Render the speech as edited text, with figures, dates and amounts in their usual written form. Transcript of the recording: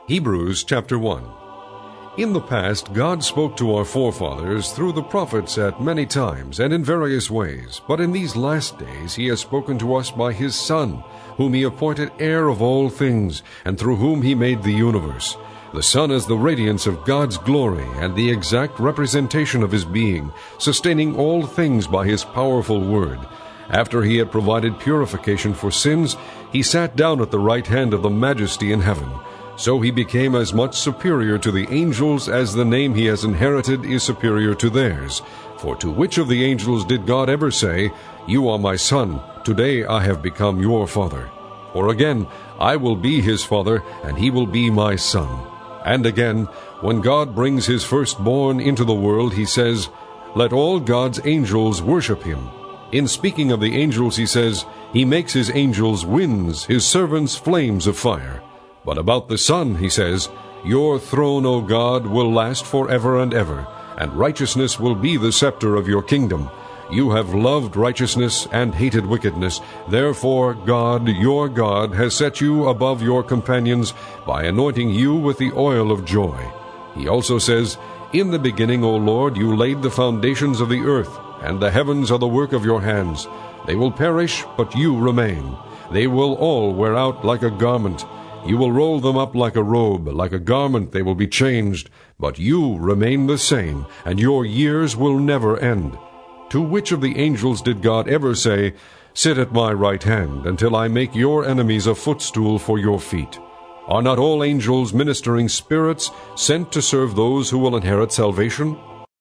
Hebrews chapter 1. In the past, God spoke to our forefathers through the prophets at many times and in various ways, but in these last days he has spoken to us by his Son, whom he appointed heir of all things, and through whom he made the universe. The Son is the radiance of God's glory and the exact representation of his being, sustaining all things by his powerful word. After he had provided purification for sins, he sat down at the right hand of the Majesty in heaven. So he became as much superior to the angels as the name he has inherited is superior to theirs. For to which of the angels did God ever say, "You are my son, today I have become your father"? Or again, "I will be his father, and he will be my son." And again, when God brings his firstborn into the world, he says, "Let all God's angels worship him." In speaking of the angels, he says, "He makes his angels winds, his servants flames of fire." But about the Son, he says, "Your throne, O God, will last forever and ever, and righteousness will be the scepter of your kingdom. You have loved righteousness and hated wickedness. Therefore God, your God, has set you above your companions by anointing you with the oil of joy." He also says, "In the beginning, O Lord, you laid the foundations of the earth, and the heavens are the work of your hands. They will perish, but you remain. They will all wear out like a garment. You will roll them up like a robe, like a garment they will be changed. But you remain the same, and your years will never end." To which of the angels did God ever say, "Sit at my right hand, until I make your enemies a footstool for your feet"? Are not all angels ministering spirits sent to serve those who will inherit salvation?